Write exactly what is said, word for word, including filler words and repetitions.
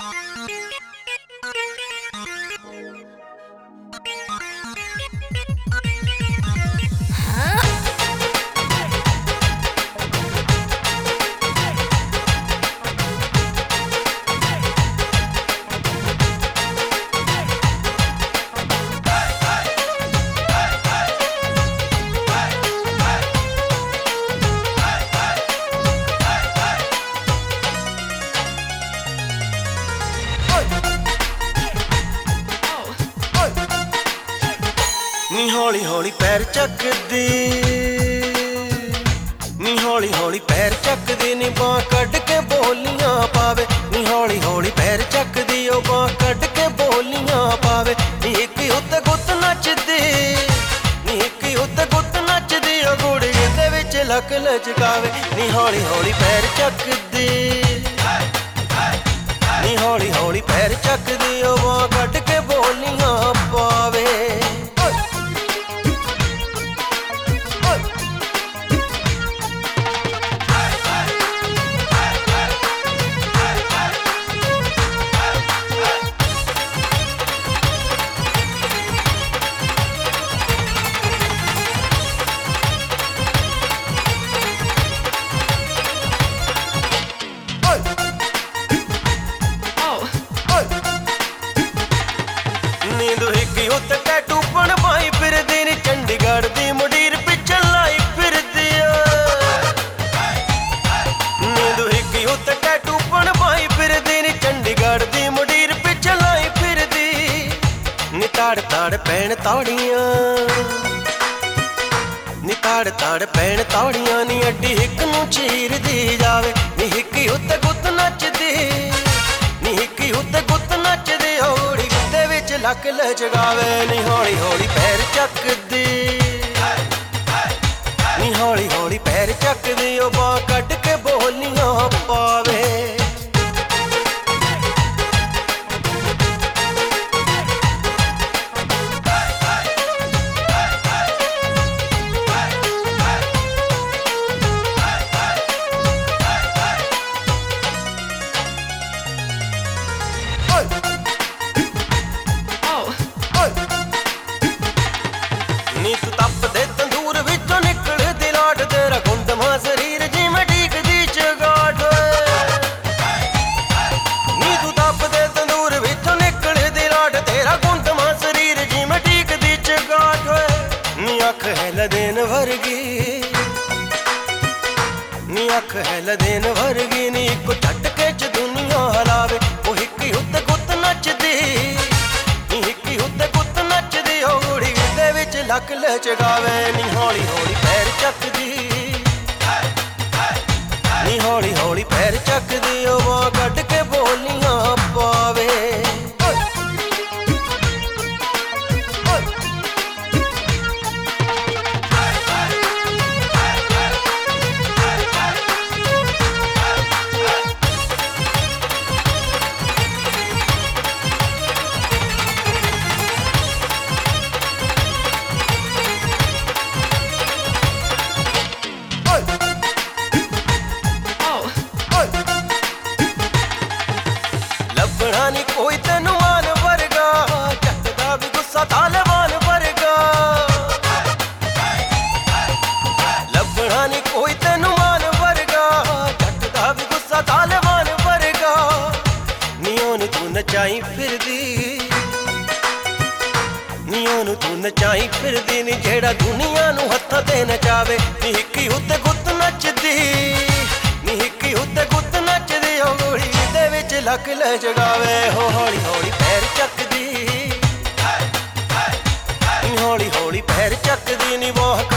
ਨੀ ਹੌਲੀ ਹੌਲੀ ਪੈਰ ਚੱਕਦੀ, ਨੀ ਹੌਲੀ ਹੌਲੀ ਪੈਰ ਚੱਕਦੀ, ਨੀ ਬਾਂਹ ਕੱਢ ਕੇ ਬੋਲੀਆਂ ਪਾਵੇ। ਨੀ ਹੌਲੀ ਹੌਲੀ ਪੈਰ ਚੱਕਦੀ, ਉਹ ਬਾਂਹ ਕੱਢ ਕੇ ਬੋਲੀਆਂ ਪਾਵੇ। ਨੀ ਇੱਕ ਉੱਤੇ ਗੁੱਤ ਨੱਚਦੀ, ਨੀ ਇੱਕ ਉੱਤੇ ਗੁੱਤ ਨੱਚਦੀ, ਉਹ ਕੁੜੀ ਦੇ ਵਿੱਚ ਲੱਕ ਲਚਕਾਵੇ। ਨੀ ਹੌਲੀ ਹੌਲੀ ਪੈਰ ਚੱਕਦੀ, ਨੀ ਹੌਲੀ ਹੌਲੀ ਪੈਰ ਚੱਕਦੀ, ਉਹ ਬਾਂਹ ਕੱਢ ਕੇ ਬੋਲੀਆਂ ਪਾਵੇ। ਉੱਤੇ ਟੈਟੂ ਬਣਵਾਈ ਫਿਰਦੀ ਨੀ, ਚੰਡੀਗੜ੍ਹ ਦੀ ਮੁੰਡੀਰ ਪਿੱਛੇ ਲਾਈ ਫਿਰਦੀ ਆ। ਨੀਂਦੂ ਹਿੱਕੀ ਉੱਤੇ ਟੈਟੂ ਬਣਵਾਈ ਫਿਰਦੀ ਨੀ, ਚੰਡੀਗੜ੍ਹ ਦੀ ਮੁੰਡੀਰ ਪਿੱਛੇ ਲਾਈ ਫਿਰਦੀ। ਨੀ ਤਾੜ ਤਾੜ ਪੈਣ ਤੌੜੀਆਂ, ਨੀ ਤਾੜ ਤਾੜ ਪੈਣ ਤੌੜੀਆਂ, ਨੀ ਅੱਡੀ ਹਿੱਕ ਨੂੰ ਚੀਰਦੀ ਜਾਵੇ। ਨੀ ਹਿੱਕੀ ਉੱਤੇ ਗੁੱਤ ਨੱਚਦੀ, ਨੀ ਹਿੱਕੀ ਉੱਤੇ ਗੁੱਤ ਨੱਚਦੀ, ਹੌਲੀ ਦੇ ਵਿੱਚ ਲੱਕ ਲਚਕਾਵੇ। ਨੀ ਹੌਲੀ ਹੌਲੀ ਪੈਰ ਚੱਕਦੀ, ਨੀ ਹੌਲੀ ਹੌਲੀ ਪੈਰ ਚੱਕਦੀ, ਉਹ ਬਾਂਹ ਕੱਢ ਕੇ ਬੋਲੀਆਂ ਪਾਵੇ। ਨੀ ਤੂੰ ਤਪਦੇ ਤੰਦੂਰ ਵਿੱਚੋਂ ਨਿਕਲਦੀ ਲਾਟ, ਤੇਰਾ ਗੁੰਦਮਾ ਸਰੀਰ ਜਿਵੇਂ ਢੀਕਦੀ ਚਗਾਠ। ਨੀ ਤੂੰ ਤਪਦੇ ਤੰਦੂਰ ਵਿੱਚੋਂ ਨਿਕਲਦੀ ਲਾਟ, ਤੇਰਾ ਗੁੰਦਮਾ ਸਰੀਰ ਜਿਵੇਂ ਢੀਕਦੀ ਚਗਾਠ। ਨੀ ਅੱਖ ਹੈ ਲਦੇਨ ਵਰਗੀ, ਨੀ ਅੱਖ ਹੈ ਲਦੇਨ ਵਰਗੀ, ਨੀ ਇੱਕੋ ਝਟਕੇ ਚ ਦੁਨੀਆ ਹਲਾਵੇ। ਉਹ ਹਿੱਕੀ ਉੱਤੇ ਗੁੱਤ ਨੱਚਦੀ, ਨੀ ਹਿੱਕੀ ਉੱਤੇ ਗੁੱਤ ਨੱਚਦੀ, ਉਹ ਕੁੜੀ ਦੇ ਵਿੱਚ ਲੱਕ ਲਚਕਾਵੇ। ਨੀ ਹੌਲੀ ਹੌਲੀ ਪੈਰ ਚੱਕਦੀ, ਨੀ ਹੌਲੀ ਹੌਲੀ ਪੈਰ ਚੱਕਦੀ, ਉਹ ਬਾਂਹ ਕੱਢ ਕੇ ਬੋਲੀਆਂ ਪਾਵੇ। ਲੱਭਣਾ ਨੀ ਕੋਈ ਤੈਨੂੰ ਮਾਨ ਵਰਗਾ, ਜੱਟ ਦਾ ਵੀ ਗੁੱਸਾ ਤਾਲਵਾਨ ਵਰਗਾ। ਲੱਭਣਾ ਨੀ ਕੋਈ ਤੈਨੂੰ ਮਾਨ ਵਰਗਾ, ਜੱਟ ਦਾ ਵੀ ਗੁੱਸਾ ਤਾਲਵਾਨ ਵਰਗਾ। ਨੀ ਉਹਨੂੰ ਤੂੰ ਨਚਾਈ ਫਿਰਦੀ, ਨੀ ਉਹਨੂੰ ਤੂੰ ਨਚਾਈ ਫਿਰਦੀ, ਨੀ ਜਿਹੜਾ ਦੁਨੀਆ ਨੂੰ ਹੱਥਾਂ ਤੇ ਨਚਾਵੇ। ਨੀ ਹਿੱਕੀ ਉੱਤੇ ਗੁੱਤ ਨੱਚਦੀ, ਨੀ ਹਿੱਕੀ ਉੱਤੇ ਗੁੱਤ ਨੱਚਦੀ, ਉਹ ਕੁੜੀ ਦੇ ਵਿੱਚ ਲੱਕ ਲਚਕਾਵੇ। ਹੋ ਹੌਲੀ ਹੌਲੀ ਪੈਰ ਚੱਕਦੀ, ਨੀ ਹੌਲੀ ਹੌਲੀ ਪੈਰ ਚੱਕਦੀ, ਨੀ ਬਾਂਹ